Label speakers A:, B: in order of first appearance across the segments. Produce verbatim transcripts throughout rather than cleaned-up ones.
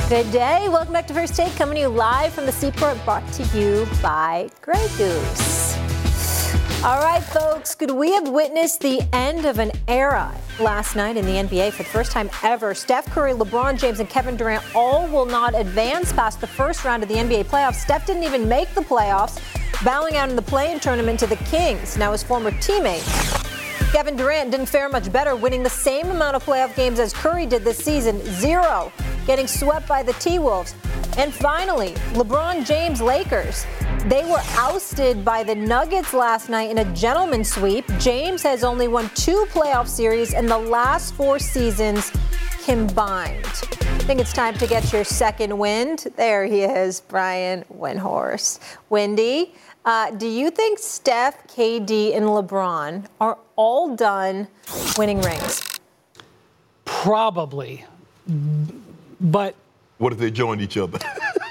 A: Good day. Welcome back to First Take, coming to you live from the Seaport, brought to you by Grey Goose. All right, folks, could we have witnessed the end of an era last night in the N B A for the first time ever? Steph Curry, LeBron James, and Kevin Durant all will not advance past the first round of the N B A playoffs. Steph didn't even make the playoffs, bowing out in the play-in tournament to the Kings, now his former teammates. Kevin Durant didn't fare much better, winning the same amount of playoff games as Curry did this season, zero, getting swept by the T-Wolves. And finally, LeBron James Lakers. They were ousted by the Nuggets last night in a gentleman's sweep. James has only won two playoff series in the last four seasons combined. I think it's time to get your second wind. There he is, Brian Windhorst. Wendy, uh, do you think Steph, K D, and LeBron are all done winning rings?
B: Probably. But
C: what if they joined each other?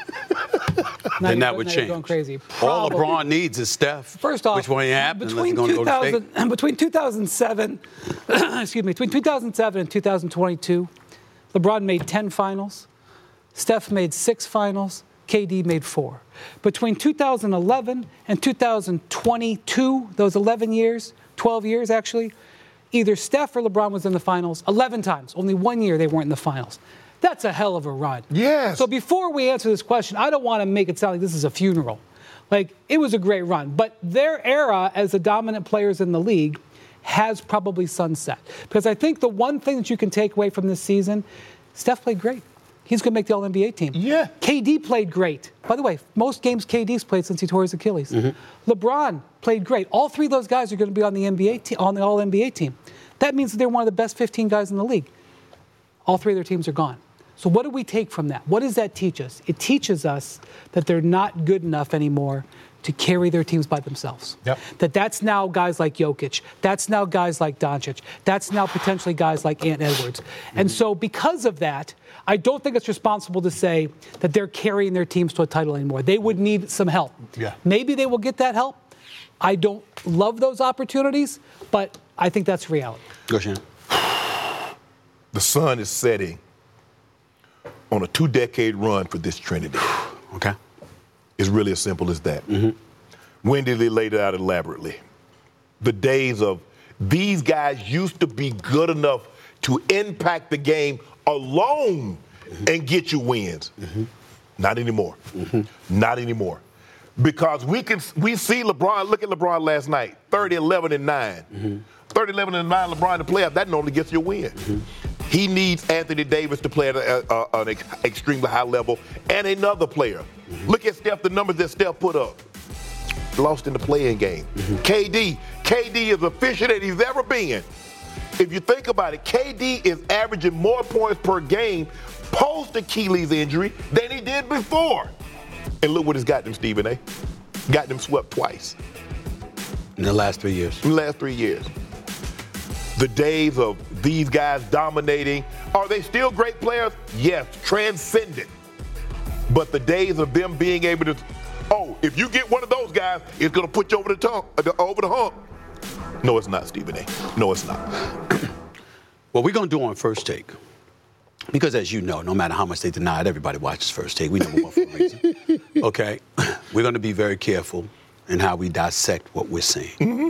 D: Then that would change.
B: Going crazy.
D: All LeBron needs is Steph.
B: First off,
D: which one ain't happening
B: between,
D: unless he's going to go to state.
B: between two thousand seven, excuse me, between two thousand seven and two thousand twenty-two, LeBron made ten finals, Steph made six finals, K D made four. Between two thousand eleven and two thousand twenty-two, those eleven years, twelve years actually, either Steph or LeBron was in the finals eleven times. Only one year they weren't in the finals. That's a hell of a run.
C: Yes.
B: So before we answer this question, I don't want to make it sound like this is a funeral. Like, it was a great run. But their era as the dominant players in the league has probably sunset. Because I think the one thing that you can take away from this season, Steph played great. He's going to make the All N B A team.
C: Yeah.
B: K D played great. By the way, most games K D's played since he tore his Achilles. Mm-hmm. LeBron played great. All three of those guys are going to be on the N B A te- on the All N B A team. That means that they're one of the best fifteen guys in the league. All three of their teams are gone. So what do we take from that? What does that teach us? It teaches us that they're not good enough anymore to carry their teams by themselves.
C: Yep.
B: That that's now guys like Jokic. That's now guys like Doncic. That's now potentially guys like Ant Edwards. Mm-hmm. And so because of that, I don't think it's responsible to say that they're carrying their teams to a title anymore. They would need some help.
C: Yeah.
B: Maybe they will get that help. I don't love those opportunities, but I think that's reality.
D: Go, Shannon.
C: The sun is setting on a two-decade run for this Trinity.
D: Okay.
C: It's really as simple as that. Mm-hmm. Wendy laid it out elaborately. The days of these guys used to be good enough to impact the game alone mm-hmm. and get you wins. Mm-hmm. Not anymore. Mm-hmm. Not anymore. Because we can we see LeBron, look at LeBron last night, thirty, eleven, and nine. Mm-hmm. thirty, eleven, and nine, LeBron in the playoff, that normally gets you a win. Mm-hmm. He needs Anthony Davis to play at a, a, an extremely high level and another player. Mm-hmm. Look at Steph, the numbers that Steph put up. Lost in the play-in game. Mm-hmm. K D, K D is efficient as he's ever been. If you think about it, K D is averaging more points per game post-Achilles injury than he did before. And look what it's got them, Stephen A. Got them swept twice.
D: In the last three years.
C: In the last three years. The days of these guys dominating, are they still great players? Yes, transcendent. But the days of them being able to, oh, if you get one of those guys, it's going to put you over the, tongue, over the hump. No, it's not, Stephen A. No, it's not.
D: What we're going to do on First Take, because as you know, no matter how much they deny it, everybody watches First Take. We number one for a reason. Okay? We're going to be very careful in how we dissect what we're saying. Mm-hmm.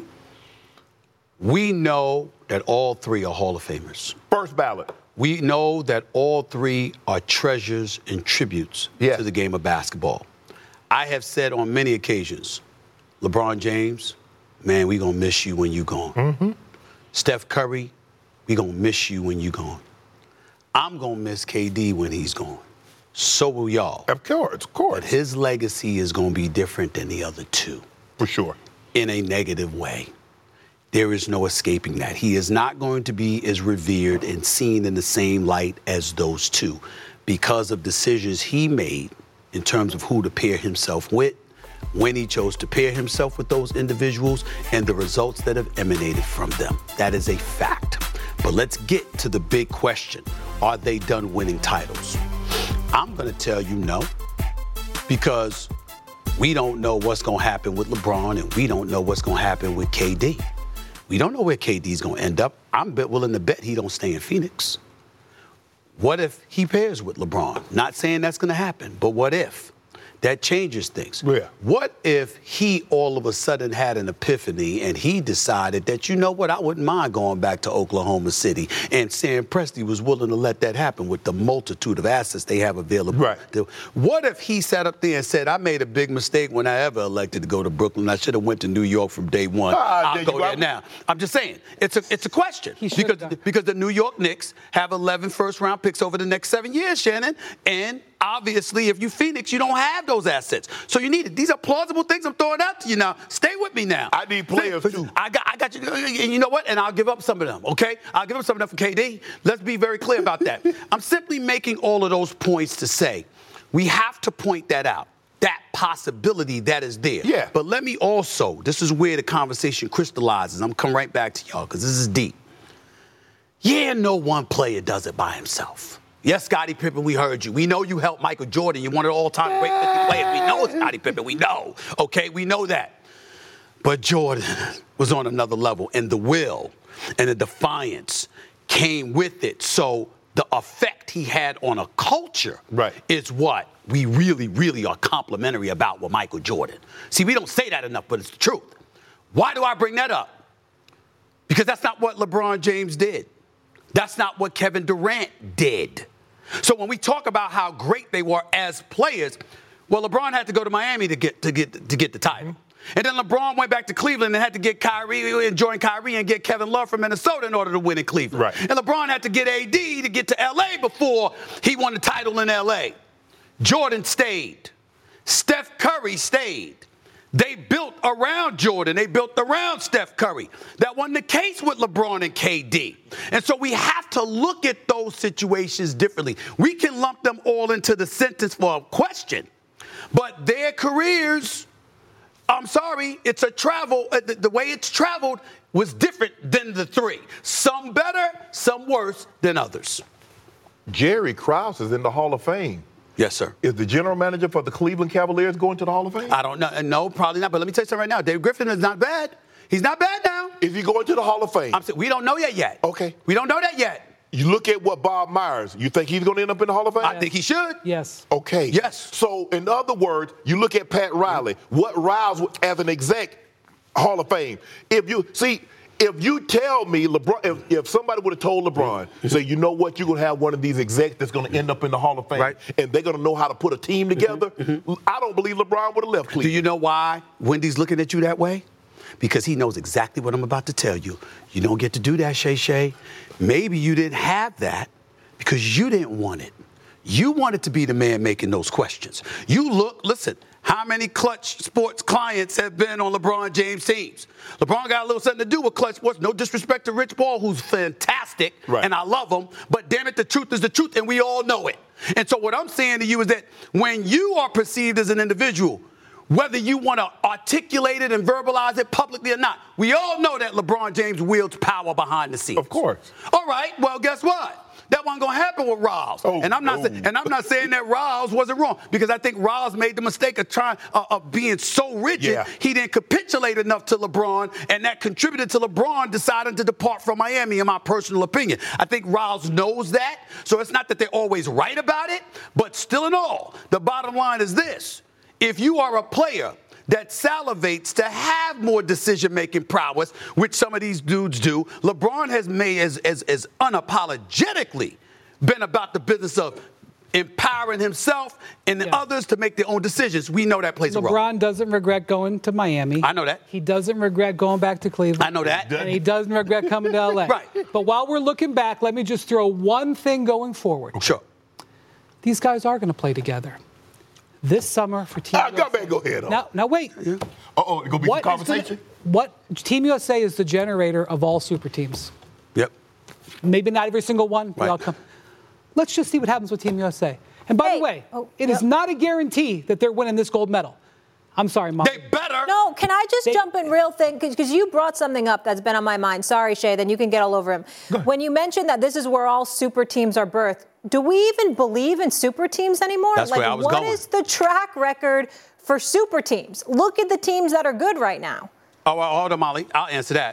D: We know that all three are Hall of Famers.
C: First ballot.
D: We know that all three are treasures and tributes
C: yes.
D: to the game of basketball. I have said on many occasions, LeBron James, man, we going to miss you when you gone. Mm-hmm. Steph Curry, we going to miss you when you gone. I'm going to miss K D when he's gone. So will y'all.
C: Of course, of course.
D: But his legacy is going to be different than the other two.
C: For sure.
D: In a negative way. There is no escaping that. He is not going to be as revered and seen in the same light as those two because of decisions he made in terms of who to pair himself with, when he chose to pair himself with those individuals, and the results that have emanated from them. That is a fact. But let's get to the big question. Are they done winning titles? I'm going to tell you no, because we don't know what's going to happen with LeBron, and we don't know what's going to happen with K D. We don't know where K D's going to end up. I'm bet willing to bet he don't stay in Phoenix. What if he pairs with LeBron? Not saying that's going to happen, but what if? That changes things.
C: Yeah.
D: What if he all of a sudden had an epiphany and he decided that, you know what, I wouldn't mind going back to Oklahoma City, and Sam Presti was willing to let that happen with the multitude of assets they have available.
C: Right.
D: What if he sat up there and said, I made a big mistake when I ever elected to go to Brooklyn. I should have went to New York from day one.
C: Ah,
D: I'll go there now. I'm just saying, it's a it's a question. Because, because the New York Knicks have eleven first-round picks over the next seven years, Shannon, and obviously, if you Phoenix, you don't have those assets. So you need it. These are plausible things I'm throwing out to you now. Stay with me now.
C: I need players,
D: Stay,
C: too.
D: I got, I got you. And you know what? And I'll give up some of them, okay? I'll give up some of them for K D. Let's be very clear about that. I'm simply making all of those points to say we have to point that out, that possibility that is there.
C: Yeah.
D: But let me also, this is where the conversation crystallizes. I'm coming right back to y'all because this is deep. Yeah, no one player does it by himself. Yes, Scottie Pippen, we heard you. We know you helped Michael Jordan. You're one of the all-time great fifty players. We know Scottie Pippen. We know. Okay, we know that. But Jordan was on another level, and the will and the defiance came with it. So the effect he had on a culture
C: right.
D: is what we really, really are complimentary about with Michael Jordan. See, we don't say that enough, but it's the truth. Why do I bring that up? Because that's not what LeBron James did. That's not what Kevin Durant did. So when we talk about how great they were as players, well, LeBron had to go to Miami to get to get to get the title. And then LeBron went back to Cleveland and had to get Kyrie and join Kyrie and get Kevin Love from Minnesota in order to win in Cleveland.
C: Right.
D: And LeBron had to get A D to get to L A before he won the title in L A. Jordan stayed. Steph Curry stayed. They built around Jordan. They built around Steph Curry. That wasn't the case with LeBron and K D. And so we have to look at those situations differently. We can lump them all into the sentence for a question. But their careers, I'm sorry, it's a travel. The, the way it's traveled was different than the three. Some better, some worse than others.
C: Jerry Krause is in the Hall of Fame.
D: Yes, sir.
C: Is the general manager for the Cleveland Cavaliers going to the Hall of Fame?
D: I don't know. No, probably not. But let me tell you something right now. Dave Griffin is not bad. He's not bad now.
C: Is he going to the Hall of Fame?
D: I'm saying, we don't know that yet.
C: Okay.
D: We don't know that yet.
C: You look at what Bob Myers, you think he's going to end up in the Hall of Fame?
D: I think he should.
B: Yes.
C: Okay.
D: Yes.
C: So, in other words, you look at Pat Riley. What Riles as an exec, Hall of Fame. If you see, if you tell me LeBron, if, if somebody would have told LeBron, mm-hmm. say, you know what, you're going to have one of these execs that's going to end up in the Hall of Fame,
D: right.
C: and they're going to know how to put a team together, mm-hmm. I don't believe LeBron would have left Cleveland.
D: Do you know why Wendy's looking at you that way? Because he knows exactly what I'm about to tell you. You don't get to do that, Shay Shay. Maybe you didn't have that because you didn't want it. You wanted to be the man making those questions. You look, listen, how many Clutch Sports clients have been on LeBron James teams? LeBron got a little something to do with Clutch Sports. No disrespect to Rich Paul, who's fantastic,
C: right.
D: and I love him. But damn it, the truth is the truth, and we all know it. And so what I'm saying to you is that when you are perceived as an individual, whether you want to articulate it and verbalize it publicly or not, we all know that LeBron James wields power behind the scenes.
C: Of course.
D: All right, well, guess what? That wasn't going to happen with Riles.
C: Oh,
D: and I'm not
C: no.
D: sa- and I'm not saying that Riles wasn't wrong, because I think Riles made the mistake of trying uh, of being so rigid,
C: yeah.
D: he didn't capitulate enough to LeBron, and that contributed to LeBron deciding to depart from Miami, in my personal opinion. I think Riles knows that, so it's not that they're always right about it, but still in all, the bottom line is this. If you are a player that salivates to have more decision-making prowess, which some of these dudes do, LeBron has made as, as, as unapologetically been about the business of empowering himself and the
B: yeah.
D: others to make their own decisions. We know that plays
B: LeBron
D: a role.
B: LeBron doesn't regret going to Miami.
D: I know that.
B: He doesn't regret going back to Cleveland.
D: I know that.
B: And he doesn't regret coming to L A.
D: Right.
B: But while we're looking back, let me just throw one thing going forward.
D: Sure.
B: These guys are going to play together this summer for Team
C: Ah,
B: U S A.
C: go, man, go ahead. Oh.
B: Now, now wait.
C: Uh oh, it's going to be
B: What
C: some
B: is gonna-
C: conversation?
B: what Team U S A is the generator of all super teams.
D: Yep.
B: Maybe not every single one. They
D: Right.
B: all come. Let's just see what happens with Team U S A. And by
A: Hey.
B: the way,
A: Oh,
B: it
A: yep.
B: is not a guarantee that they're winning this gold medal. I'm sorry, Mom.
D: They better.
A: No, can I just
B: They-
A: jump in real thing? Because you brought something up that's been on my mind. Sorry, Shay, then you can get all over him. When you mentioned that this is where all super teams are birthed, do we even believe in super teams anymore?
D: That's
A: like,
D: where I was
A: what
D: going.
A: is the track record for super teams? Look at the teams that are good right now.
D: Oh, well, hold on, Molly. I'll answer that.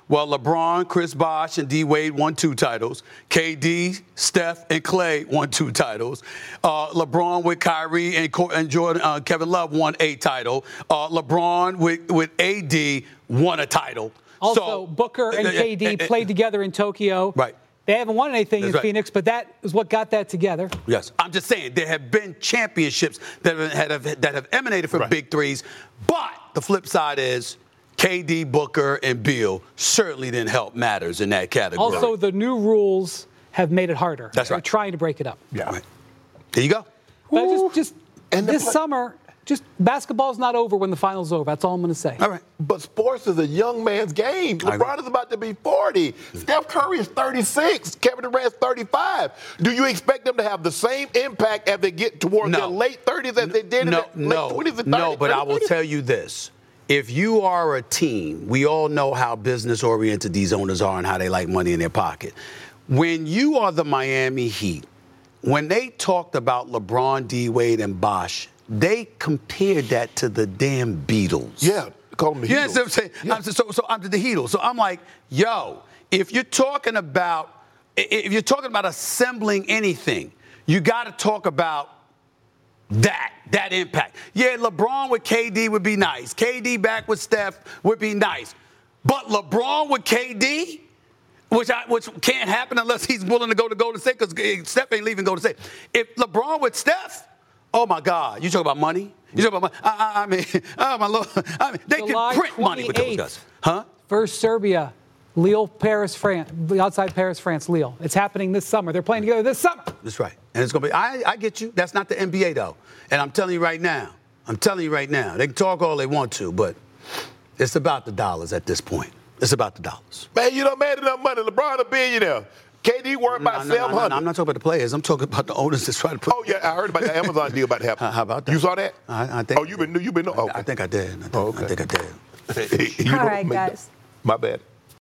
D: Well, LeBron, Chris Bosh, and D. Wade won two titles. K D, Steph, and Clay won two titles. Uh, LeBron with Kyrie and, and Jordan, uh, Kevin Love won a title. Uh, LeBron with, with A D won a title.
B: Also,
D: so,
B: Booker and K D uh, uh, uh, played together in Tokyo.
D: Right.
B: They haven't won anything
D: That's
B: in
D: right.
B: Phoenix, but that is what got that together.
D: Yes. I'm just saying there have been championships that have, have, that have emanated from
C: right.
D: big threes. But the flip side is K D, Booker, and Beal certainly didn't help matters in that category.
B: Also, the new rules have made it harder.
D: That's
B: They're
D: right.
B: trying to break it up.
C: Yeah.
D: Right. There you go.
B: But just, just
C: And the
B: this
C: play-
B: summer, just basketball's not over when the final's over. That's all I'm going to say.
D: All right.
C: But sports is a young man's game.
D: I agree.
C: LeBron is about to be forty. Steph Curry is thirty-six. Kevin Durant is thirty-five. Do you expect them to have the same impact as they get toward
D: No.
C: their late thirties as they did
D: no,
C: in their
D: no,
C: late twenties and thirties?
D: No, but I will tell you this. If you are a team, we all know how business-oriented these owners are and how they like money in their pocket. When you are the Miami Heat, when they talked about LeBron, D. Wade, and Bosh, they compared that to the damn Beatles.
C: Yeah, call them the
D: You
C: Heatles.
D: understand what I'm saying?
C: Yeah.
D: I'm, so, so I'm the Heatles. So I'm like, yo, if you're talking about, if you're talking about assembling anything, you got to talk about that, that impact. Yeah, LeBron with K D would be nice. K D back with Steph would be nice. But LeBron with K D, which I, which can't happen unless he's willing to go to Golden State, because Steph ain't leaving Golden State. If LeBron with Steph, oh my God, you talk about money? You talk about money? I, I, I mean, oh my Lord, I mean, they
B: July
D: can print money with those guys, huh?
B: First Serbia, Lille, Paris, France, outside Paris, France, Lille. It's happening this summer. They're playing together this summer.
D: That's right. And it's going to be, I, I get you. That's not the N B A, though. And I'm telling you right now, I'm telling you right now, they can talk all they want to, but it's about the dollars at this point. It's about the dollars.
C: Man, you done made enough money. LeBron a billionaire. K D worth
D: No,
C: about
D: no, no,
C: seven
D: no,
C: hundred.
D: no, I'm not talking about the players. I'm talking about the owners that's trying to put.
C: Oh, yeah, I heard about the Amazon deal about to happen.
D: How, how about that?
C: You saw that?
D: I, I think.
C: Oh, you've been, you've been, okay.
D: I think I did. I think,
C: Oh, okay.
D: I think I did.
C: You
A: All
C: don't
A: right,
C: make that-
A: guys.
C: My bad.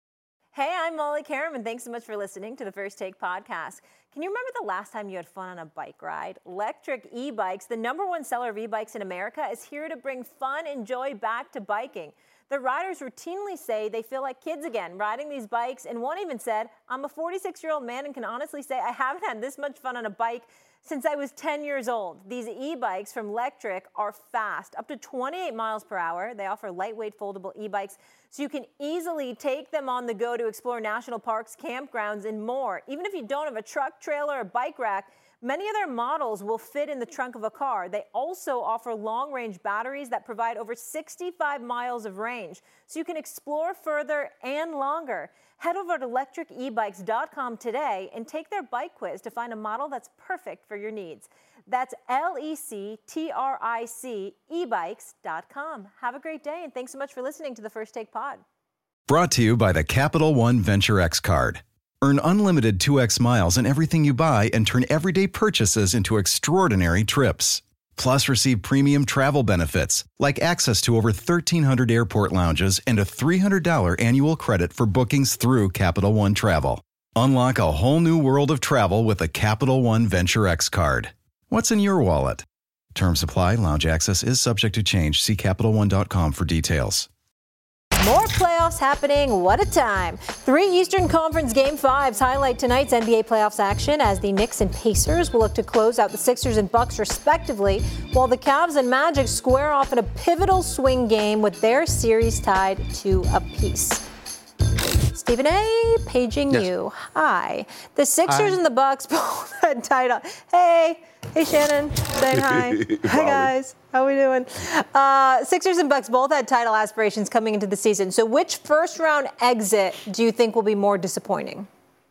A: Hey, I'm Molly Karam, and thanks so much for listening to the First Take podcast. Can you remember the last time you had fun on a bike ride? Electric e-bikes, the number one seller of e-bikes in America, is here to bring fun and joy back to biking. The riders routinely say they feel like kids again riding these bikes, and one even said, I'm a forty-six-year-old man and can honestly say I haven't had this much fun on a bike since I was ten years old. These e-bikes from Lectric are fast, up to twenty-eight miles per hour. They offer lightweight foldable e-bikes, so you can easily take them on the go to explore national parks, campgrounds, and more. Even if you don't have a truck, trailer, or bike rack, many of their models will fit in the trunk of a car. They also offer long-range batteries that provide over sixty-five miles of range, so you can explore further and longer. Head over to electric e bikes dot com today and take their bike quiz to find a model that's perfect for your needs. That's L E C T R I C e bikes dot com. Have a great day, and thanks so much for listening to the First Take Pod.
E: Brought to you by the Capital One Venture X card. Earn unlimited two X miles in everything you buy and turn everyday purchases into extraordinary trips. Plus, receive premium travel benefits like access to over thirteen hundred airport lounges and a three hundred dollars annual credit for bookings through Capital One Travel. Unlock a whole new world of travel with a Capital One Venture X card. What's in your wallet? Terms apply. Lounge access is subject to change. See Capital One dot com for details.
A: More playoffs happening. What a time. Three Eastern Conference Game fives highlight tonight's N B A playoffs action as the Knicks and Pacers will look to close out the Sixers and Bucks respectively, while the Cavs and Magic square off in a pivotal swing game with their series tied to apiece. Stephen A., paging
D: Yes.
A: you. Hi. The Sixers
D: Hi.
A: and the Bucks both had tied up. Hey. Hey, Shannon. Saying hi. Hi, guys. How we doing? Uh, Sixers and Bucks both had title aspirations coming into the season. So which first-round exit do you think will be more disappointing?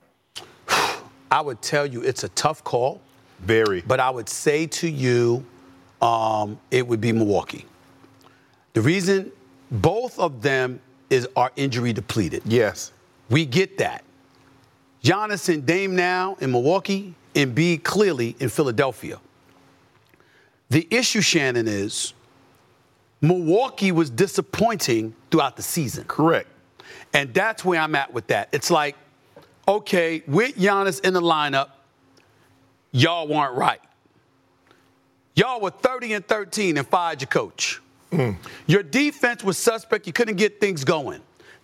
D: I would tell you it's a tough call.
C: Very.
D: But I would say to you, um, it would be Milwaukee. The reason both of them is are injury depleted.
C: Yes.
D: We get that. Giannis and Dame now in Milwaukee, Embiid clearly in Philadelphia. The issue, Shannon, is Milwaukee was disappointing throughout the season.
C: Correct.
D: And that's where I'm at with that. It's like, okay, with Giannis in the lineup, y'all weren't right. Y'all were thirty and thirteen and fired your coach. Mm. Your defense was suspect. You couldn't get things going.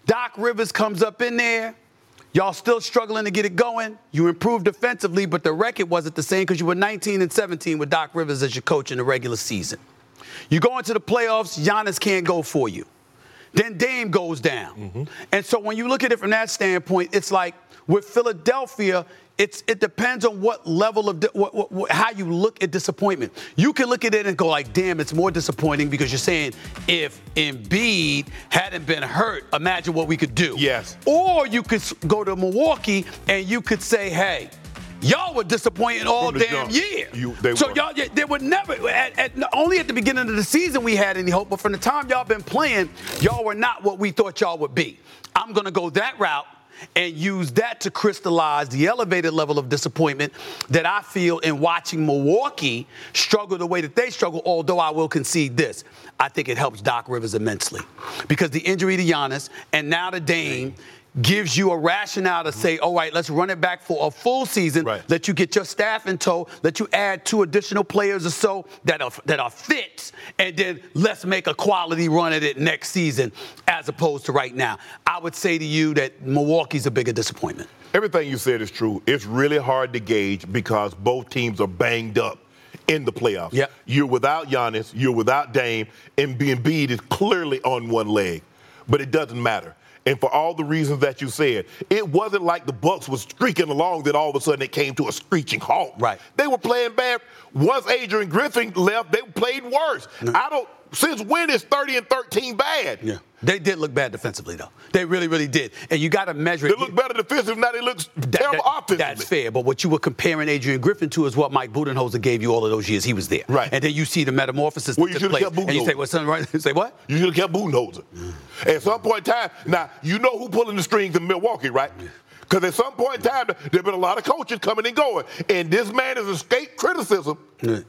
D: Doc Rivers comes up in there. Y'all still struggling to get it going. You improved defensively, but the record wasn't the same because you were nineteen and seventeen with Doc Rivers as your coach in the regular season. You go into the playoffs, Giannis can't go for you. Then Dame goes down. Mm-hmm. And so when you look at it from that standpoint, it's like with Philadelphia, it's it depends on what level of, what, what, what, how you look at disappointment. You can look at it and go like, damn, it's more disappointing because you're saying if Embiid hadn't been hurt, imagine what we could do.
C: Yes.
D: Or you could go to Milwaukee and you could say, hey, y'all were disappointing all damn
C: jump.
D: year.
C: You, they
D: so
C: were.
D: y'all, they would never, at, at, only at the beginning of the season we had any hope, but from the time y'all been playing, y'all were not what we thought y'all would be. I'm going to go that route and use that to crystallize the elevated level of disappointment that I feel in watching Milwaukee struggle the way that they struggle, although I will concede this. I think it helps Doc Rivers immensely because the injury to Giannis and now to Dame gives you a rationale to say, all right, let's run it back for a full season.
C: Right.
D: Let you get your staff in tow. Let you add two additional players or so that are, that are fits. And then let's make a quality run at it next season as opposed to right now. I would say to you that Milwaukee's a bigger disappointment.
C: Everything you said is true. It's really hard to gauge because both teams are banged up in the playoffs.
D: Yep.
C: You're without Giannis. You're without Dame. And Embiid is clearly on one leg. But it doesn't matter. And for all the reasons that you said, it wasn't like the Bucks was streaking along that all of a sudden it came to a screeching halt.
D: Right.
C: They were playing bad. Once Adrian Griffin left, they played worse. No. I don't. Since when is thirty and thirteen bad?
D: Yeah. They did look bad defensively, though. They really, really did. And you got to measure
C: they
D: it.
C: They look better defensively. Now they look terrible
D: that,
C: offensively.
D: That's fair. But what you were comparing Adrian Griffin to is what Mike Budenholzer gave you all of those years he was there.
C: Right.
D: And then you see the metamorphosis
C: well,
D: that
C: you
D: took place.
C: Kept
D: and you say, well, son, right? Say what?
C: You should have kept Budenholzer. Mm. At some point in time, now, you know who pulling the strings in Milwaukee, right? Because at some point in time, there have been a lot of coaches coming and going. And this man has escaped criticism. Mm.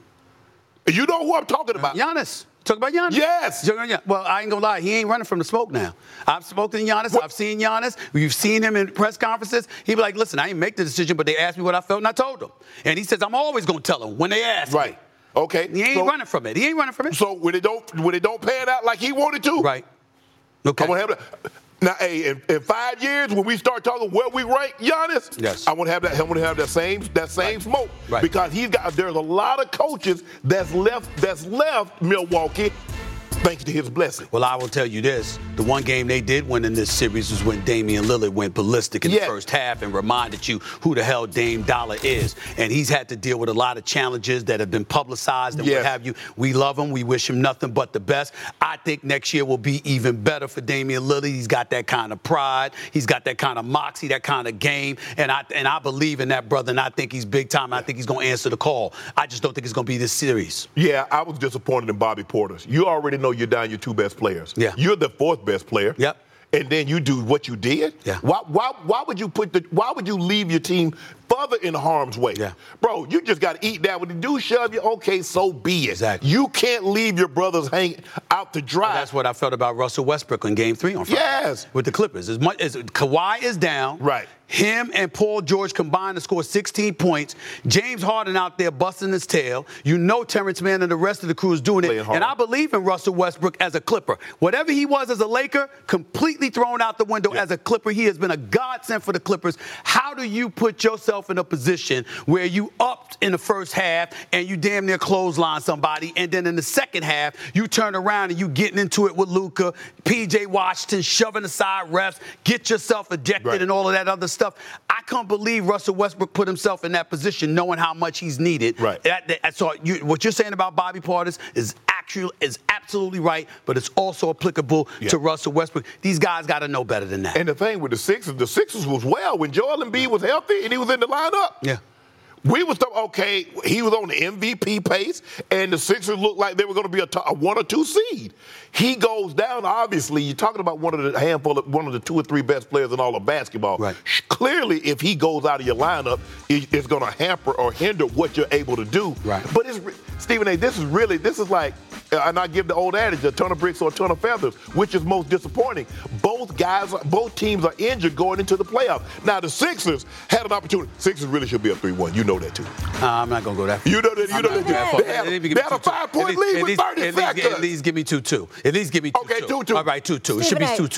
C: You know who I'm talking about.
D: Giannis. Talk about Giannis?
C: Yes.
D: Well, I ain't gonna lie. He ain't running from the smoke now. I've spoken to Giannis. What? I've seen Giannis. You've seen him in press conferences. He be like, listen, I didn't make the decision, but they asked me what I felt, and I told them. And he says, I'm always gonna tell them when they ask
C: right.
D: me.
C: Right. Okay.
D: He ain't so, running from it. He ain't running from it.
C: So when they don't when they don't pan out like he wanted to.
D: Right. Okay.
C: I'm gonna have that. Now, hey, in, in five years, when we start talking where we rank Giannis,
D: yes.
C: I want to have that. I want to have that same that same
D: right.
C: smoke
D: right.
C: because he's got. There's a lot of coaches that's left that's left Milwaukee. Thanks to his blessing.
D: Well, I will tell you this. The one game they did win in this series was when Damian Lillard went ballistic in
C: yeah.
D: the first half and reminded you who the hell Dame Dollar is. And he's had to deal with a lot of challenges that have been publicized and
C: yes.
D: what have you. We love him. We wish him nothing but the best. I think next year will be even better for Damian Lillard. He's got that kind of pride. He's got that kind of moxie, that kind of game. And I and I believe in that brother, and I think he's big time. I think he's going to answer the call. I just don't think it's going to be this series.
C: Yeah, I was disappointed in Bobby Portis. You already know you're down your two best players.
D: Yeah.
C: You're the fourth best player.
D: Yep.
C: And then you do what you did.
D: Yeah.
C: Why why why would you put the why would you leave your team further in harm's way?
D: Yeah.
C: Bro, you just got to eat that. When the dude shove you, okay, so be it.
D: Exactly.
C: You can't leave your brothers hanging out to dry.
D: Well, that's what I felt about Russell Westbrook in game three on Friday.
C: Yes.
D: With the Clippers. As much as Kawhi is down.
C: Right.
D: Him and Paul George combined to score sixteen points. James Harden out there busting his tail. You know Terrence Mann and the rest of the crew is doing it. And I believe in Russell Westbrook as a Clipper. Whatever he was as a Laker, completely thrown out the window yeah. as a Clipper. He has been a godsend for the Clippers. How do you put yourself in a position where you upped in the first half and you damn near clothesline somebody, and then in the second half, you turn around and you getting into it with Luka, P J Washington, shoving aside refs, get yourself ejected right. and all of that other stuff. I can't believe Russell Westbrook put himself in that position knowing how much he's needed.
C: Right.
D: That, that, so you, what you're saying about Bobby Portis is actually is absolutely right, but it's also applicable yeah. to Russell Westbrook. These guys got to know better than that.
C: And the thing with the Sixers, the Sixers was well when Joel Embiid was healthy and he was in the lineup.
D: Yeah.
C: We was th- okay. He was on the M V P pace, and the Sixers looked like they were going to be a, t- a one or two seed. He goes down. Obviously, you're talking about one of the handful of one of the two or three best players in all of basketball.
D: Right.
C: Clearly, if he goes out of your lineup, it, it's going to hamper or hinder what you're able to do.
D: Right.
C: But it's Stephen A. This is really this is like, and I give the old adage, a ton of bricks or a ton of feathers, which is most disappointing. Both guys, both teams are injured going into the playoffs. Now the Sixers had an opportunity. Sixers really should be a three one. You know that too.
D: Uh, I'm not gonna go that far.
C: You know that. You
D: I'm
C: know that.
D: that
C: They have, they have a five-point lead with thirty
D: at
C: seconds.
D: Least, at least give me two two. At least give me two
C: okay,
D: two.
C: two two.
D: All right, two two. It
A: Stephen
D: should be
A: A.
D: two two.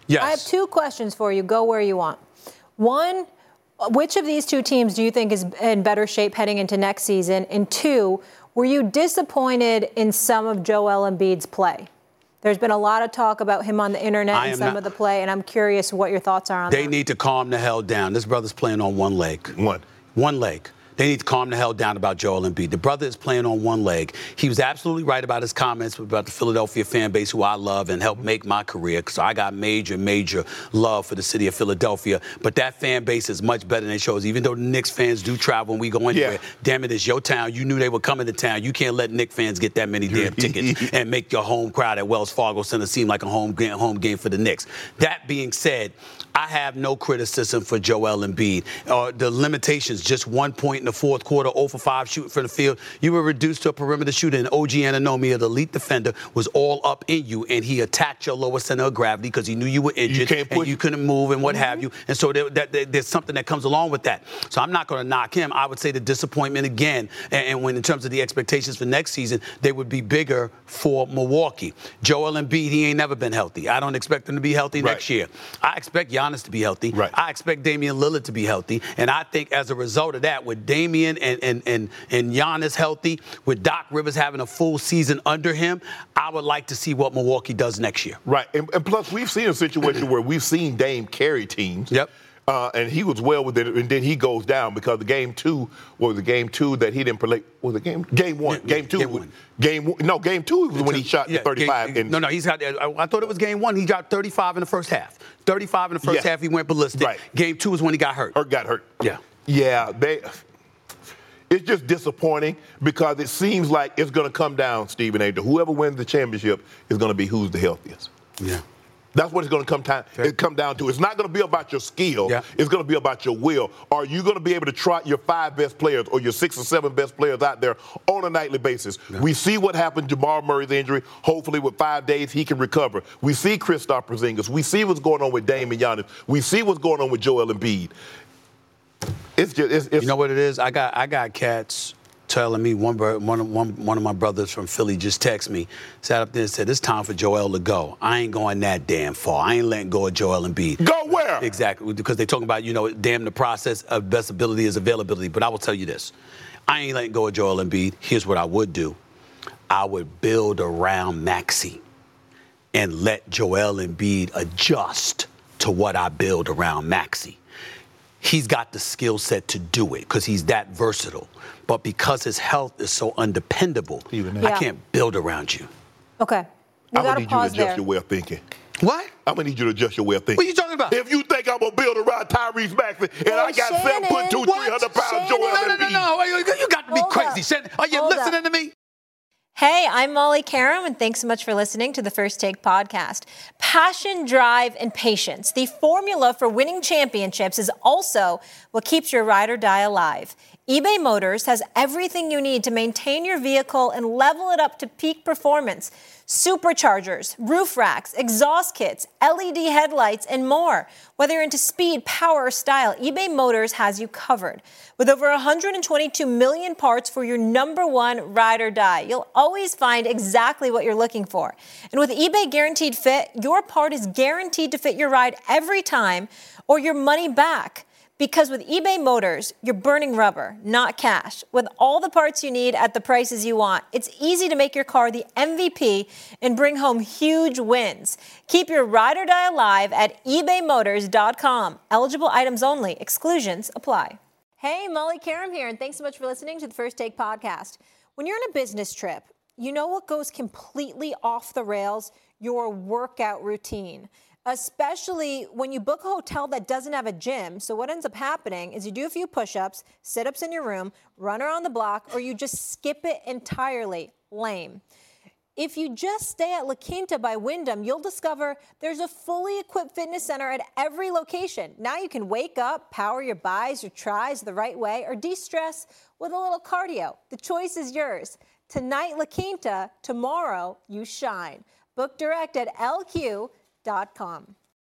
D: Yes.
A: I have two questions for you. Go where you want. One, which of these two teams do you think is in better shape heading into next season? And two, were you disappointed in some of Joel Embiid's play? There's been a lot of talk about him on the internet
D: I
A: and some
D: not,
A: of the play, and I'm curious what your thoughts are on
D: they
A: that.
D: They need to calm the hell down. This brother's playing on one leg.
C: One.
D: One leg. They need to calm the hell down about Joel Embiid. The brother is playing on one leg. He was absolutely right about his comments about the Philadelphia fan base, who I love and helped make my career, because I got major, major love for the city of Philadelphia. But that fan base is much better than it shows. Even though the Knicks fans do travel when we go anywhere, yeah. damn it, it's your town. You knew they were coming to town. You can't let Knicks fans get that many damn tickets and make your home crowd at Wells Fargo Center seem like a home game, home game for the Knicks. That being said, I have no criticism for Joel Embiid. Uh, the limitations, just one point in the fourth quarter, zero for five shooting from the field. You were reduced to a perimeter shooter, and O G Anunoby, the elite defender, was all up in you, and he attacked your lower center of gravity because he knew you were injured
C: you
D: and you couldn't move and what mm-hmm. have you. And so there, that, there, there's something that comes along with that. So I'm not going to knock him. I would say the disappointment again, and, and when in terms of the expectations for next season, they would be bigger for Milwaukee. Joel Embiid, he ain't never been healthy. I don't expect him to be healthy
C: right.
D: next year. I expect Giannis to be healthy.
C: Right.
D: I expect Damian Lillard to be healthy. And I think as a result of that, with Damian and, and, and, and Giannis healthy, with Doc Rivers having a full season under him, I would like to see what Milwaukee does next year.
C: Right. And, and plus, we've seen a situation where we've seen Dame carry teams.
D: Yep.
C: Uh, and he was well with it, and then he goes down because the game two was the game two that he didn't play. Was the game game one?
D: Yeah,
C: game two.
D: Game one.
C: Game no game two was when he shot
D: yeah,
C: thirty-five.
D: Game,
C: and,
D: no, no, he's got. I, I thought it was game one. He got thirty-five in the first half. thirty-five in the first
C: yeah.
D: half. He went ballistic.
C: Right.
D: Game two is when he got hurt.
C: Or got hurt.
D: Yeah.
C: Yeah. They. It's just disappointing because it seems like it's going to come down, Stephen A. to whoever wins the championship is going to be who's the healthiest.
D: Yeah.
C: That's what it's going to come, time, it come down to. It's not going to be about your skill.
D: Yeah.
C: It's going to be about your will. Are you going to be able to trot your five best players or your six or seven best players out there on a nightly basis? Yeah. We see what happened to Jamal Murray's injury. Hopefully, with five days, he can recover. We see Kristaps Porzingis. We see what's going on with Dame and Giannis. We see what's going on with Joel Embiid. It's just, it's, it's,
D: you know what it is? I got, I got cats telling me, one, one, one, one of my brothers from Philly just texted me, sat up there and said, it's time for Joel to go. I ain't going that damn far. I ain't letting go of Joel Embiid.
C: Go where?
D: Exactly, because they're talking about, you know, damn the process of best ability is availability. But I will tell you this. I ain't letting go of Joel Embiid. Here's what I would do. I would build around Maxey and let Joel Embiid adjust to what I build around Maxey. He's got the skill set to do it because he's that versatile. But because his health is so undependable,
A: yeah.
D: I can't build around you.
A: Okay. We
C: I'm going to need you to adjust
A: there.
C: your way of thinking.
D: What?
C: I'm going to need you to adjust your way of thinking.
D: What are you talking about?
C: If you think I'm going to build around Tyrese Maxey and
A: Well,
C: I got
A: Shannon,
C: seven foot two,
A: what?
C: three hundred pounds
A: Shannon,
C: Joel
D: No, no, no,
C: Embiid.
D: no. You got to be
A: Hold
D: crazy.
A: up.
D: Shannon, are you
A: Hold
D: listening
A: up.
D: to me?
A: Hey, I'm Molly Karam, and thanks so much for listening to the First Take podcast. Passion, drive, and patience. The formula for winning championships is also what keeps your ride or die alive. eBay Motors has everything you need to maintain your vehicle and level it up to peak performance. Superchargers, roof racks, exhaust kits, L E D headlights, and more. Whether you're into speed, power, or style, eBay Motors has you covered. With over one hundred twenty-two million parts for your number one ride or die, you'll always find exactly what you're looking for. And with eBay Guaranteed Fit, your part is guaranteed to fit your ride every time or your money back. Because with eBay Motors, you're burning rubber, not cash. With all the parts you need at the prices you want, it's easy to make your car the M V P and bring home huge wins. Keep your ride or die alive at ebay motors dot com. Eligible items only. Exclusions apply. Hey, Molly Karam here, and thanks so much for listening to the First Take podcast. When you're on a business trip, you know what goes completely off the rails? Your workout routine. Especially when you book a hotel that doesn't have a gym. So what ends up happening is you do a few push-ups, sit-ups in your room, run around the block, or you just skip it entirely. Lame. If you just stay at La Quinta by Wyndham, you'll discover there's a fully equipped fitness center at every location. Now you can wake up, power your bis or tris the right way, or de-stress with a little cardio. The choice is yours. Tonight, La Quinta. Tomorrow, you shine. Book direct at L Q dot com.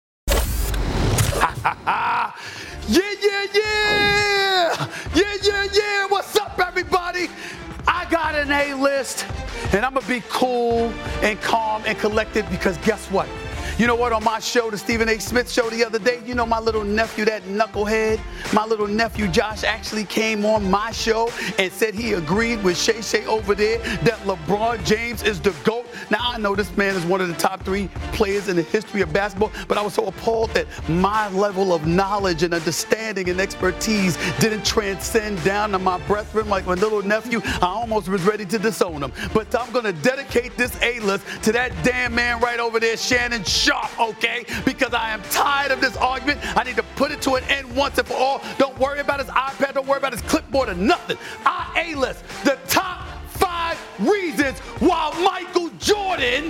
D: yeah, yeah, yeah! Yeah, yeah, yeah! What's up, everybody? I got an A-list, and I'm going to be cool and calm and collected because guess what? You know what? On my show, the Stephen A. Smith show the other day, you know my little nephew, that knucklehead, my little nephew Josh actually came on my show and said he agreed with Shay Shay over there that LeBron James is the GOAT. Now, I know this man is one of the top three players in the history of basketball, but I was so appalled that my level of knowledge and understanding and expertise didn't transcend down to my brethren like my little nephew. I almost was ready to disown him. But I'm going to dedicate this A-list to that damn man right over there, Shannon Sharpe, okay? Because I am tired of this argument. I need to put it to an end once and for all. Don't worry about his iPad. Don't worry about his clipboard or nothing. Our A-list, the top five reasons why Michael Jordan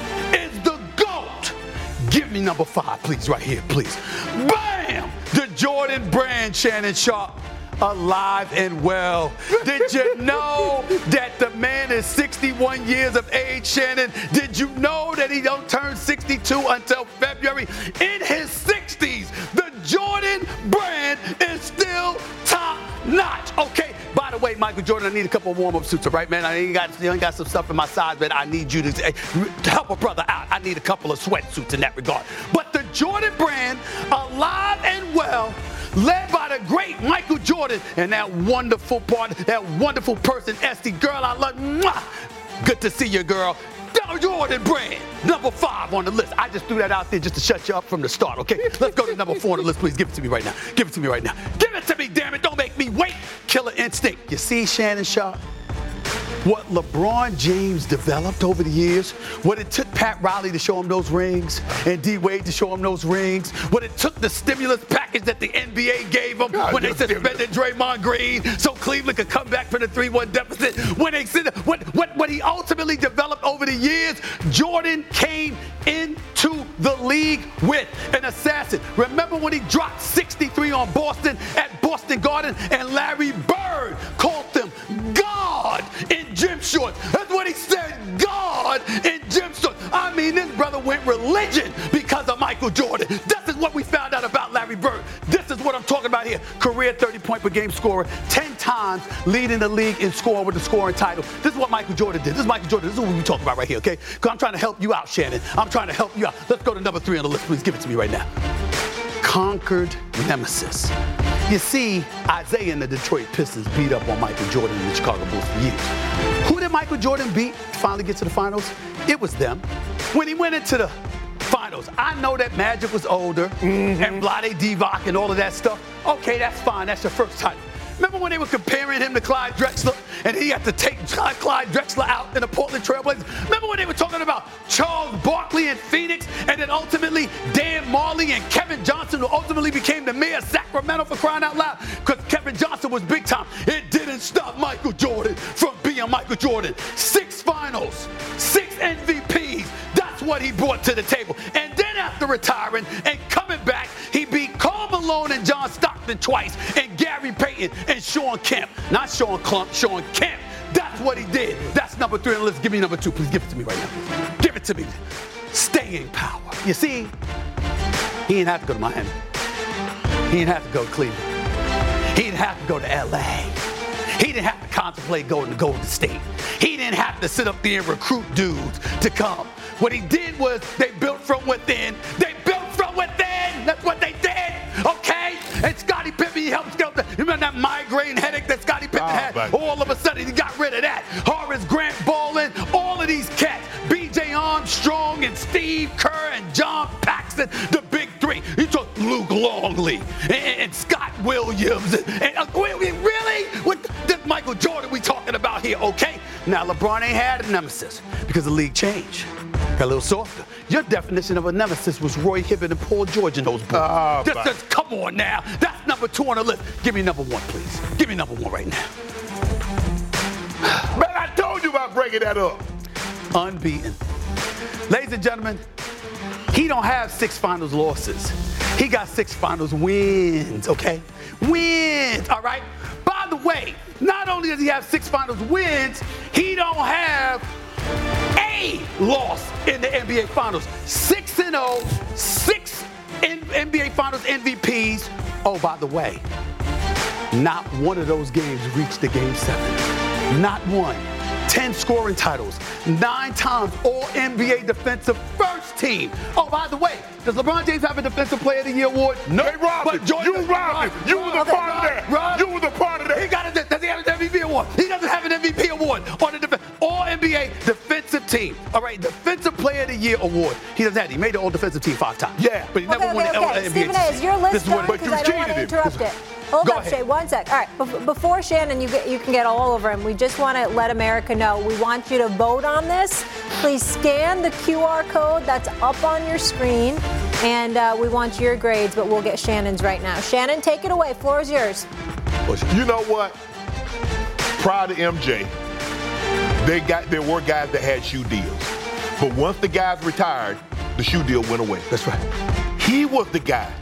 D: is the GOAT. Give me number five, please, right here, please. Bam! The Jordan brand, Shannon Sharpe. Alive and well. Did you know that the man is sixty-one years of age, Shannon? Did you know that he don't turn sixty-two until February? In his sixties, the Jordan brand is still top notch. Okay. By the way, Michael Jordan, I need a couple of warm-up suits, all right, man? I ain't got, I ain't got some stuff in my size, but I need you to, to help a brother out. I need a couple of sweatsuits in that regard. But the Jordan brand, alive and well, led by the great Michael Jordan and that wonderful part, that wonderful person, Esty. Girl, I love, mwah. Good to see you, girl. The Jordan brand, number five on the list. I just threw that out there just to shut you up from the start, okay? Let's go to number four on the list, please. Give it to me right now. Give it to me right now. Give it to me, damn it. Don't make me wait. Killer Instinct. You see, Shannon Sharpe? What LeBron James developed over the years, what it took Pat Riley to show him those rings and D. Wade to show him those rings, what it took the stimulus package that the N B A gave him God, when they suspended Draymond Green so Cleveland could come back from the three one deficit, when they said what, what, what he ultimately developed over the years, Jordan came into the league with an assassin. Remember when he dropped sixty-three on Boston at Boston Garden and Larry Bird called them God in gym shorts. That's what he said, God in gym shorts. I mean, this brother went religion because of Michael Jordan. This is what we found out about Larry Bird. This is what I'm talking about here. Career thirty-point per game scorer, ten times leading the league in scoring with the scoring title. This is what Michael Jordan did. This is Michael Jordan. This is what we're talking about right here, okay? Because I'm trying to help you out, Shannon. I'm trying to help you out. Let's go to number three on the list. Please give it to me right now. Conquered nemesis. You see, Isaiah and the Detroit Pistons beat up on Michael Jordan and the Chicago Bulls for years. Who did Michael Jordan beat to finally get to the finals? It was them. When he went into the finals, I know that Magic was older mm-hmm. and Vlade Divac and all of that stuff. Okay, that's fine. That's your first title. Remember when they were comparing him to Clyde Drexler and he had to take Clyde Drexler out in the Portland Trailblazers? Remember when they were talking about Charles Barkley in Phoenix and then ultimately Dan Marley and Kevin Johnson, who ultimately became the mayor of Sacramento, for crying out loud, because Kevin Johnson was big time. It didn't stop Michael Jordan from being Michael Jordan. Six finals, six M V Ps. That's what he brought to the table. And then after retiring and coming back, he beat Karl Malone and John Stockton twice, and Gary Payton and Sean Kemp. Not Sean Klump, Sean Kemp. That's what he did. That's number three on the list. Give me number two. Please give it to me right now. Give it to me. Staying power. You see, he didn't have to go to Miami. He didn't have to go to Cleveland. He didn't have to go to L A. He didn't have to contemplate going to Golden State. He didn't have to sit up there and recruit dudes to come. What he did was they built from within. They built from within. That's what they did. Okay? And Scottie Pippen, he helped get the, you remember that migraine headache that Scottie Pippen oh, had? Buddy. All of a sudden, he got rid of that. Horace Grant Baldwin, all of these cats. B J Armstrong and Steve Kerr and John Paxson, the big three. You took Luke Longley and, and Scott Williams. And, and uh, really? What this Michael Jordan we talking about here, okay? Now, LeBron ain't had a nemesis because the league changed. Got a little softer. Your definition of a nemesis was Roy Hibbert and Paul George in those books. Oh, just, just, come on now. That's number two on the list. Give me number one, please. Give me number one right now.
C: Man, I told you about breaking that up.
D: Unbeaten. Ladies and gentlemen, he don't have six finals losses. He got six finals wins, okay? Wins, all right? By the way, not only does he have six finals wins, he don't have a loss in the N B A Finals. six and oh, six N B A Finals M V Ps. Oh, by the way, not one of those games reached the game seven. Not one. ten scoring titles, nine times All N B A Defensive First Team. Oh, by the way, does LeBron James have a Defensive Player of the Year award?
C: No, hey, Robin,
D: but Jordan,
C: you Robin, you was a part of that.
D: Rob,
C: you was a part of that.
D: He got a, does he have an M V P award? He doesn't have an M V P award on the def- All N B A Defensive Team. All right, Defensive Player of the Year award. He doesn't have it. He made the All Defensive Team five times.
C: Yeah,
D: but he
A: okay,
D: never
A: okay,
D: won the
A: okay.
D: All N B A.
A: Stephen A, is your list done?
C: But
A: Because
C: you
A: I don't want to
C: cheated
A: interrupt
C: him.
A: it. Hold
D: Go
A: up,
D: ahead.
A: Shay, one sec. All right, bef- before Shannon, you get, you can get all over him. We just want to let America know we want you to vote on this. Please scan the Q R code that's up on your screen, and uh, we want your grades, but we'll get Shannon's right now. Shannon, take it away. Floor is yours.
C: You know what? Prior to M J, they got there were guys that had shoe deals, but once the guys retired, the shoe deal went away.
D: That's right.
C: He was the guy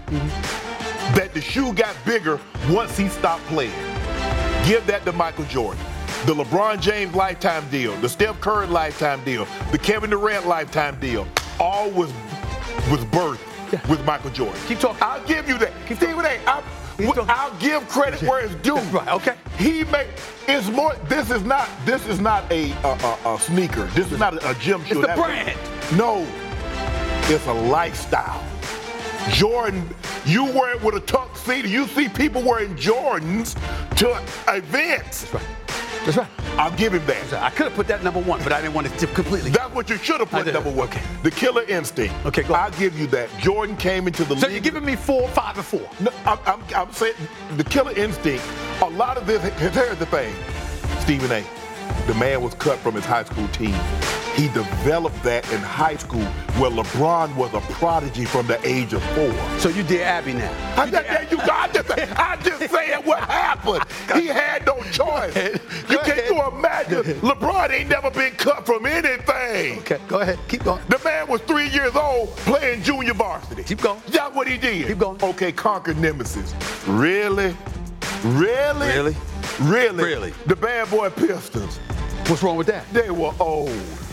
C: that the shoe got bigger once he stopped playing. Give that to Michael Jordan. The LeBron James lifetime deal, the Steph Curry lifetime deal, the Kevin Durant lifetime deal, all was was birthed
D: Yeah.
C: with Michael Jordan.
D: Keep talking.
C: I'll give you that. Stephen A, I'll,
D: Keep talking.
C: I'll give credit where it's due.
D: That's right, okay.
C: He made it's more. This is not. This is not a a, a, a sneaker. This is not a, a gym shoe.
D: It's the
C: That's-
D: brand.
C: No, it's a lifestyle. Jordan, you wear it with a tuxedo. You see people wearing Jordans to events.
D: That's right. That's right.
C: I'll give him that.
D: I could have put that number one, but I didn't want it to completely.
C: That's what you should have
D: I
C: put
D: did.
C: number one.
D: Okay.
C: The killer instinct.
D: Okay, go ahead.
C: I'll give you that. Jordan came into the
D: So
C: league.
D: you're giving me four, five, and four.
C: No, I'm, I'm, I'm saying the killer instinct. A lot of this. Here's the thing, Stephen A. The man was cut from his high school team. He developed that in high school, where LeBron was a prodigy from the age of four.
D: So you did Abby now.
C: I,
D: You
C: just,
D: did Abby.
C: you, I, just, I just saying what happened. He had no choice.
D: ahead.
C: You
D: Go
C: can't
D: ahead.
C: you imagine. LeBron ain't never been cut from anything.
D: Okay, go ahead. Keep going.
C: The man was three years old playing junior varsity.
D: Keep going.
C: That's what he did.
D: Keep going.
C: Okay, conquered nemesis. Really? Really?
D: Really?
C: Really?
D: Really?
C: The bad boy Pistons.
D: What's wrong with that?
C: They were old.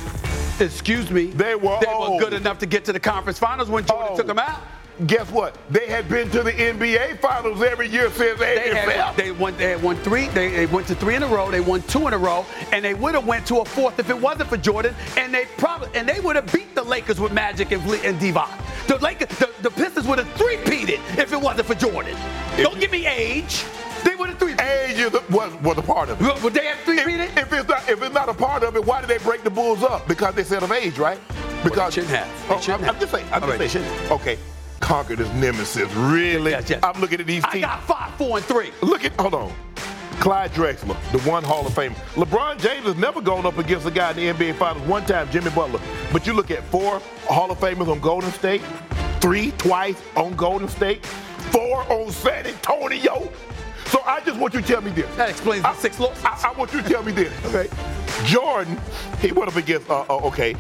D: Excuse me.
C: They were
D: They
C: old.
D: were good enough to get to the conference finals when Jordan
C: Oh.
D: took them out.
C: Guess what? They had been to the N B A finals every year since
D: They
C: A F L.
D: had they won they had won three. They, they went to three in a row. They won two in a row, and they would have went to a fourth if it wasn't for Jordan. And they probably and they would have beat the Lakers with Magic and Ble- and Devon. The Lakers, the, the Pistons would have three-peated if it wasn't for Jordan. Don't give me age. They would have three-peated.
C: Age is a, was, was a part of it.
D: Would they have three-peated?
C: If it's not if it's not a part of it, why did they break the Bulls up? Because they said of age, right? Because
D: shouldn't have. They
C: Oh,
D: shouldn't
C: I'm,
D: have.
C: I'm just saying. I'm
D: All
C: just
D: right,
C: saying.
D: they shouldn't.
C: Okay, conquered his nemesis. Really?
D: Yes, yes.
C: I'm looking at these
D: I
C: teams.
D: got five, four, and three.
C: Look at hold on. Clyde Drexler, the one Hall of Famer. LeBron James has never gone up against a guy in the N B A Finals. One time, Jimmy Butler. But you look at four Hall of Famers on Golden State, three twice on Golden State, four on San Antonio. So I just want you to tell me this.
D: That explains the
C: I,
D: six losses.
C: I, I want you to tell me this. Okay. Jordan, he went up against, uh, uh, okay,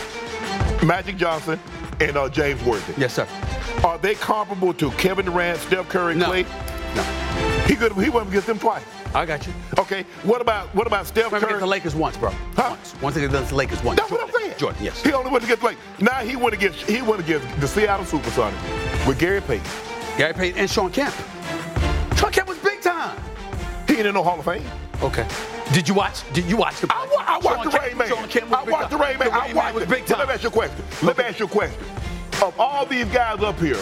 C: Magic Johnson and uh, James Worthy.
D: Yes, sir.
C: Are they comparable to Kevin Durant, Steph Curry,
D: No.
C: Clay?
D: No.
C: He could. He went up against them twice.
D: I got you.
C: Okay. What about what about Steph
D: Remember,
C: Curry?
D: against the Lakers once, bro.
C: Huh?
D: Once. Once against the Lakers once.
C: That's
D: Jordan.
C: what I'm saying.
D: Jordan, yes.
C: He only went against like now he went against he went against the Seattle Supersonics with Gary Payton.
D: Gary Payton and Sean Kemp. Sean Kemp was big time.
C: He ain't in no Hall of Fame.
D: Okay. Did you watch? Did you watch the?
C: I, wa- I watched
D: Sean
C: the
D: Kemp-
C: Rain Man.
D: Sean Kemp was
C: I
D: big
C: watched the
D: time.
C: Rain Man.
D: The
C: I
D: Rain
C: watched
D: Man was
C: it.
D: big
C: So
D: time.
C: let me ask you a question. Let me ask you a question. Of all these guys up here,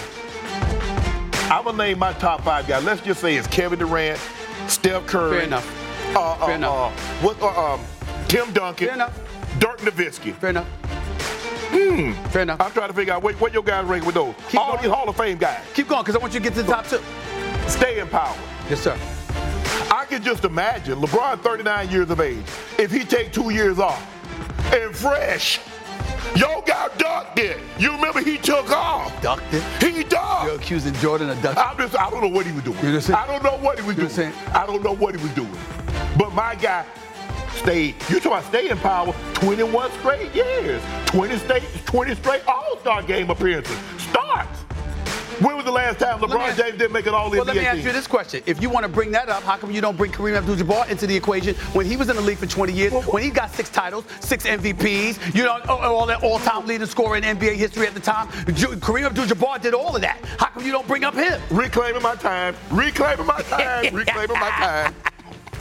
C: I'm gonna name my top five guys. Let's just say it's Kevin Durant, Steph Curry.
D: Fair enough.
C: Uh,
D: Fair
C: uh,
D: enough.
C: Uh, what, uh, um, Tim Duncan.
D: Fair enough.
C: Dirk Nowitzki.
D: Fair enough.
C: Hmm.
D: Fair enough.
C: I'm trying to figure out what, what your guys rank with those.
D: Keep
C: all
D: going.
C: these Hall of Fame guys.
D: Keep going, because I want you to get to the top two.
C: Stay in power.
D: Yes, sir.
C: I can just imagine LeBron, thirty-nine years of age, if he take two years off and fresh, yo got ducked it. You remember he took off.
D: Ducked it.
C: He ducked.
D: You're accusing Jordan of ducking.
C: I'm just, I don't know what he was doing.
D: You understand?
C: I don't know what he was
D: You
C: doing.
D: understand?
C: I don't know what he was doing. But my guy stayed, you talking about staying power, twenty-one straight years. twenty, state, twenty straight All-Star game appearances. Starts. When was the last time
D: Let me
C: LeBron
D: ask-
C: James didn't make it all N B A
D: Well, let me ask
C: team?
D: you this question. If you want to bring that up, how come you don't bring Kareem Abdul-Jabbar into the equation when he was in the league for twenty years, when he got six titles, six M V Ps, you know, all that all-time leading scorer in N B A history at the time? Ju- Kareem Abdul-Jabbar did all of that. How come you don't bring up him?
C: Reclaiming my time. Reclaiming my time. Reclaiming my time.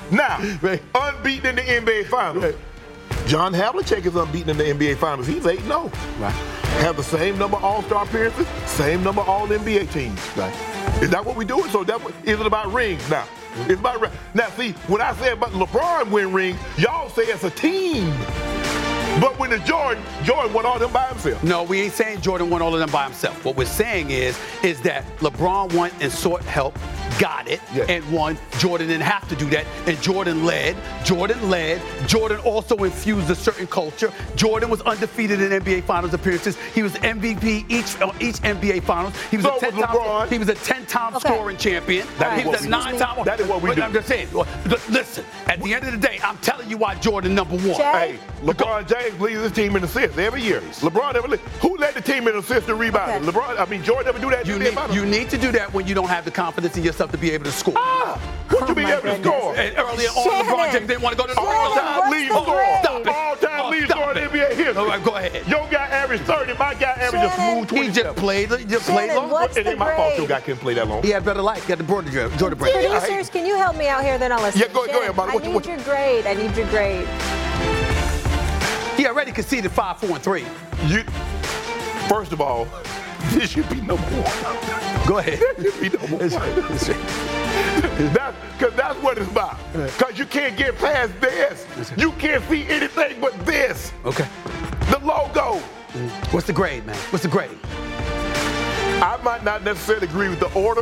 C: Now, unbeaten in the N B A Finals. John Havlicek is unbeaten in the N B A Finals. He's eight and oh.
D: Right.
C: Have the same number of All-Star appearances, same number of All-N B A teams.
D: Right.
C: Is that what we're doing? So that is it about rings now? Mm-hmm. It's about now. See, when I say about LeBron win rings, y'all say it's a team. But when it's Jordan, Jordan won all them by himself.
D: No, we ain't saying Jordan won all of them by himself. What we're saying is, is that LeBron won and sought help, got it, yeah. and won. Jordan didn't have to do that, and Jordan led. Jordan led. Jordan also infused a certain culture. Jordan was undefeated in N B A Finals appearances. He was M V P each uh, each N B A Finals. He was
C: so
D: a ten-time. He was a ten-time okay. scoring champion.
C: That
D: he was a nine-time.
C: That is what we
D: but
C: do.
D: I'm just saying. Listen, at the end of the day, I'm telling you why Jordan number one.
C: Jay? Hey, LeBron James leads his team in assists every year. LeBron never lead. Who led the team in assists and rebounding? Okay. LeBron. I mean, Jordan never do that.
D: You need, you need to do that when you don't have the confidence in yourself to be able to score.
C: Ah, what
A: oh
C: you mean able to score?
D: And earlier on, LeBron James didn't want to go to the
C: all-time lead scorer.
D: Stop it.
C: All-time
D: oh,
C: lead scorer in N B A history.
D: All right, go ahead.
C: Your guy averaged thirty. My guy averaged a smooth twenty.
D: He just played. He just played long.
A: What's
C: it ain't my fault your guy couldn't play that long.
D: He had better life. He had the Jordan Jordan break.
A: Producers, can you help me out here? Then I'll listen.
C: Yeah, go, go ahead, Molly.
A: I
C: What,
A: need
C: what,
A: your grade. I need your grade.
D: He already conceded five, four, and three.
C: You, first of all, this should be number one.
D: Go ahead.
C: This should be number one. That's because that's what it's about. Because you can't get past this. You can't see anything but this.
D: Okay.
C: The logo.
D: What's the grade, man? What's the grade?
C: I might not necessarily agree with the order,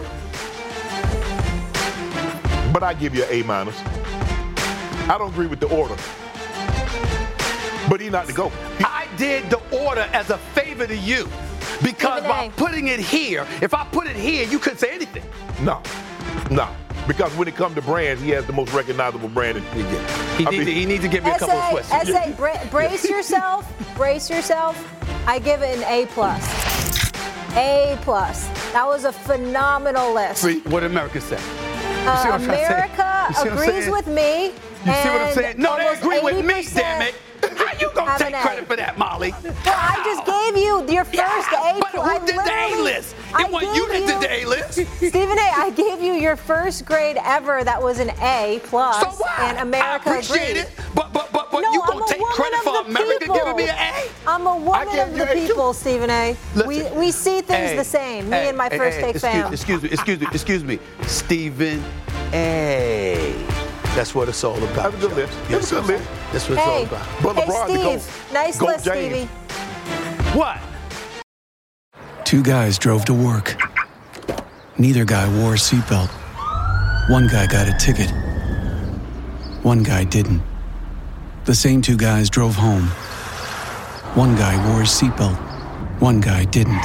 C: but I give you an A minus. I don't agree with the order. But he's not to go. He-
D: I did the order as a favor to you. Because by putting it here, if I put it here, you couldn't say anything.
C: No. No. Because when it comes to brands, he has the most recognizable brand in the game.
D: He, need, to, he needs to give me a couple of twists.
A: S A, bra- brace yourself. Brace yourself. I give it an A plus. A plus. That was a phenomenal list.
D: See what did America say?
A: Uh, America agrees with me.
D: You see what I'm saying? No, they agree with me, damn it. How you gonna take credit for that, Molly?
A: Well, I just gave you your first
D: yeah,
A: A plus.
D: But who did the A list? It wasn't you that did the A list.
A: Stephen A., I gave you your first grade ever that was an A plus.
D: So what?
A: And America
D: I appreciate
A: agreed.
D: it. But but but but
A: no,
D: you
A: I'm
D: gonna take credit for America
A: people.
D: giving me an A?
A: I'm a woman of the people, Stephen A.
D: Listen,
A: we we see things
D: hey,
A: the same. Me
D: hey,
A: and my
D: hey,
A: first
D: hey,
A: take
D: excuse,
A: fam.
D: Excuse me, excuse me, excuse me. Stephen A. That's what it's all about.
C: That's a good list. That's a good list.
D: That's what it's
A: hey,
D: all about.
C: Brother
A: hey,
C: Bron,
A: Steve.
C: go,
A: Nice
C: go
A: list,
C: James.
A: Stevie.
D: What?
F: Two guys drove to work. Neither guy wore a seatbelt. One guy got a ticket. One guy didn't. The same two guys drove home. One guy wore his seatbelt. One guy didn't.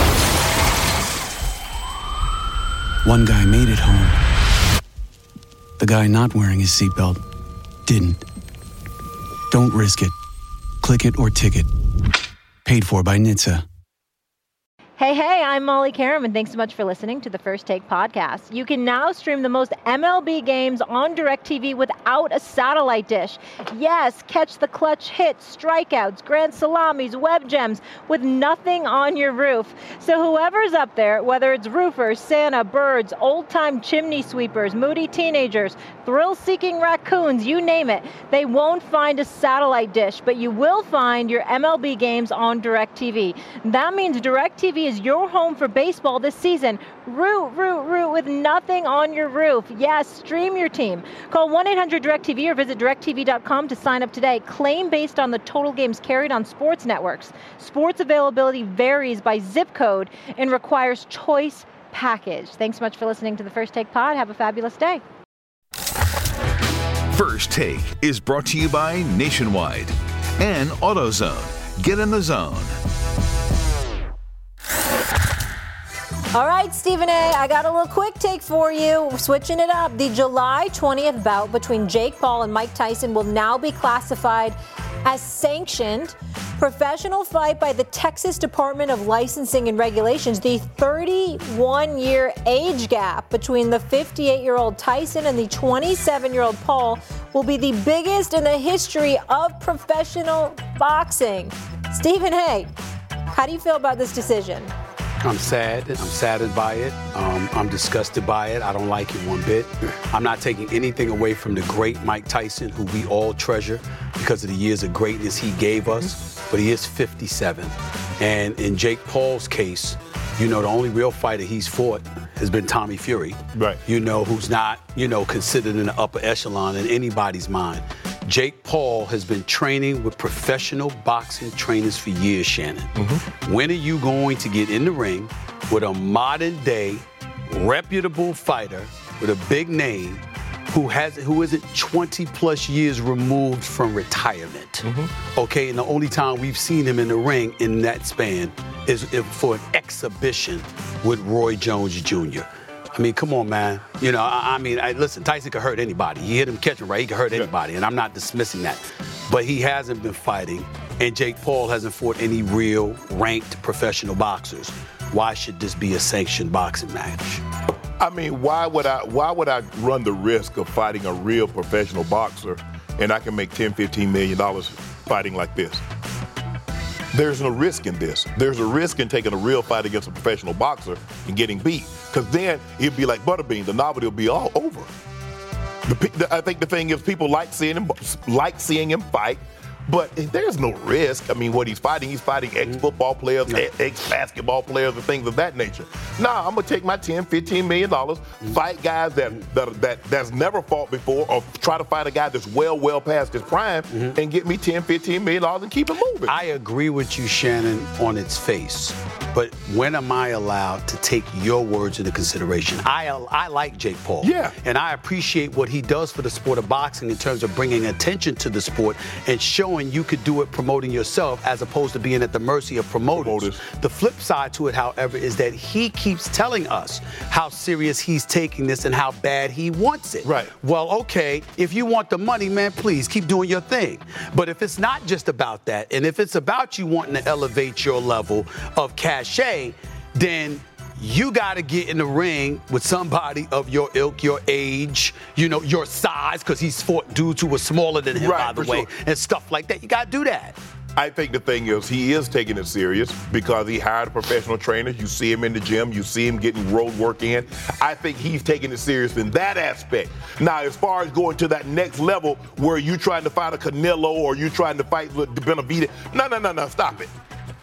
F: One guy made it home. The guy not wearing his seatbelt didn't. Don't risk it. Click it or ticket. Paid for by N H T S A.
A: Hey, hey, I'm Molly Karam, and thanks so much for listening to the First Take podcast. You can now stream the most M L B games on DirecTV without a satellite dish. Yes, catch the clutch hits, strikeouts, grand salamis, web gems with nothing on your roof. So whoever's up there, whether it's roofers, Santa, birds, old-time chimney sweepers, moody teenagers, thrill-seeking raccoons, you name it, they won't find a satellite dish, but you will find your M L B games on DirecTV. That means DirecTV is your home for baseball this season. Root, root, root with nothing on your roof. Yes, stream your team. Call one eight hundred direct T V or visit direct T V dot com to sign up today. Claim based on the total games carried on sports networks. Sports availability varies by zip code and requires choice package. Thanks so much for listening to the First Take Pod. Have a fabulous day.
G: First Take is brought to you by Nationwide and AutoZone. Get in the zone.
A: All right, Stephen A., I got a little quick take for you. We're switching it up. The July twentieth bout between Jake Paul and Mike Tyson will now be classified as sanctioned professional fight by the Texas Department of Licensing and Regulations. The thirty-one-year age gap between the fifty-eight-year-old Tyson and the twenty-seven-year-old Paul will be the biggest in the history of professional boxing. Stephen A., how do you feel about this decision?
D: I'm sad. I'm saddened by it. Um, I'm disgusted by it. I don't like it one bit. I'm not taking anything away from the great Mike Tyson, who we all treasure because of the years of greatness he gave us. But he is fifty-seven. And in Jake Paul's case, you know, the only real fighter he's fought has been Tommy Fury.
C: Right.
D: You know, who's not, you know, considered in the upper echelon in anybody's mind. Jake Paul has been training with professional boxing trainers for years, Shannon. Mm-hmm. When are you going to get in the ring with a modern-day, reputable fighter with a big name who has who isn't twenty-plus years removed from retirement? Mm-hmm. Okay, and the only time we've seen him in the ring in that span is for an exhibition with Roy Jones Junior I mean, come on, man. You know, I, I mean, I, listen, Tyson could hurt anybody. He hit him catching right. He could hurt anybody, and I'm not dismissing that. But he hasn't been fighting, and Jake Paul hasn't fought any real ranked professional boxers. Why should this be a sanctioned boxing match?
C: I mean, why would I why would I run the risk of fighting a real professional boxer and I can make ten, fifteen million dollars fighting like this? There's no risk in this. There's a risk in taking a real fight against a professional boxer and getting beat, because then it'd be like Butterbean. The novelty will be all over. The, the, I think the thing is, people like seeing him like seeing him fight, but there's no risk. I mean, what he's fighting, he's fighting ex-football players, yeah. ex-basketball players, and things of that nature. Nah, I'm gonna take my ten, fifteen million dollars, fight guys that that that that's never fought before, or try to fight a guy that's well, well past his prime, mm-hmm. and get me ten, fifteen million dollars and keep it moving.
D: I agree with you, Shannon, on its face. But when am I allowed to take your words into consideration? I I like Jake Paul.
C: Yeah.
D: And I appreciate what he does for the sport of boxing in terms of bringing attention to the sport and showing you could do it promoting yourself as opposed to being at the mercy of promoters. promoters. The flip side to it, however, is that he keeps telling us how serious he's taking this and how bad he wants it.
C: Right.
D: Well, okay, if you want the money, man, please keep doing your thing. But if it's not just about that, and if it's about you wanting to elevate your level of cachet, then you got to get in the ring with somebody of your ilk, your age, you know, your size, because he's fought dudes who were smaller than him,
C: right,
D: by the
C: for
D: way,
C: sure.
D: and stuff like that. You got to do that.
C: I think the thing is, he is taking it serious because he hired a professional trainer. You see him in the gym. You see him getting road work in. I think he's taking it serious in that aspect. Now, as far as going to that next level where you're trying to fight a Canelo or you're trying to fight with Benavidez, no, no, no, no, stop it.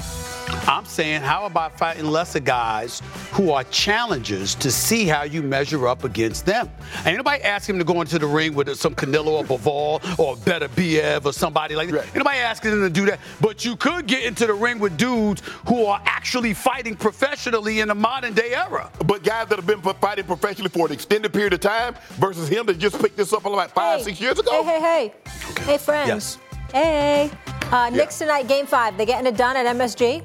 D: I'm saying, how about fighting lesser guys who are challengers to see how you measure up against them? Ain't nobody asking him to go into the ring with some Canelo or Bivol or Beterbiev or somebody like that.
C: Right.
D: Ain't nobody asking him to do that. But you could get into the ring with dudes who are actually fighting professionally in the modern day era.
C: But guys that have been fighting professionally for an extended period of time versus him that just picked this up about five,
A: hey,
C: six years ago.
A: Hey, hey, hey. Okay. Hey, friends.
D: Yes.
A: Hey. Uh,
C: yeah.
A: Knicks tonight, game five. They getting it done at M S G?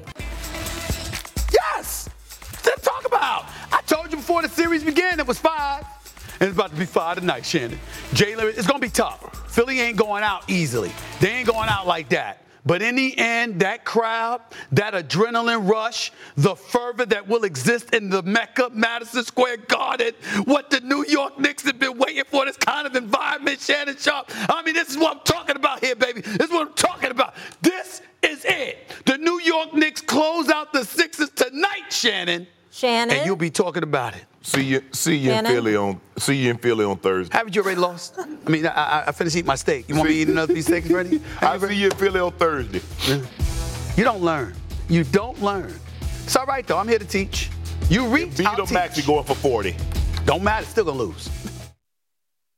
D: Yes! To talk about. I told you before the series began it was five. And it's about to be five tonight, Shannon. Jalen, it's going to be tough. Philly ain't going out easily. They ain't going out like that. But in the end, that crowd, that adrenaline rush, the fervor that will exist in the Mecca, Madison Square Garden, what the New York Knicks have been waiting for, this kind of environment, Shannon Sharpe. I mean, this is what I'm talking about here, baby. This is what I'm talking about. This is it. The New York Knicks close out the Sixers tonight, Shannon.
A: Shannon.
D: And you'll be talking about it.
C: See you, see you in Philly on, see you in Philly on Thursday.
D: Haven't you already lost? I mean, I, I, I finished eating my steak. You want me to eat another piece of steak ready?
C: I'll see you in Philly on Thursday.
D: You don't learn. You don't learn. It's all right though. I'm here to teach. You reach.
C: Beat them actually going for forty.
D: Don't matter. Still gonna lose.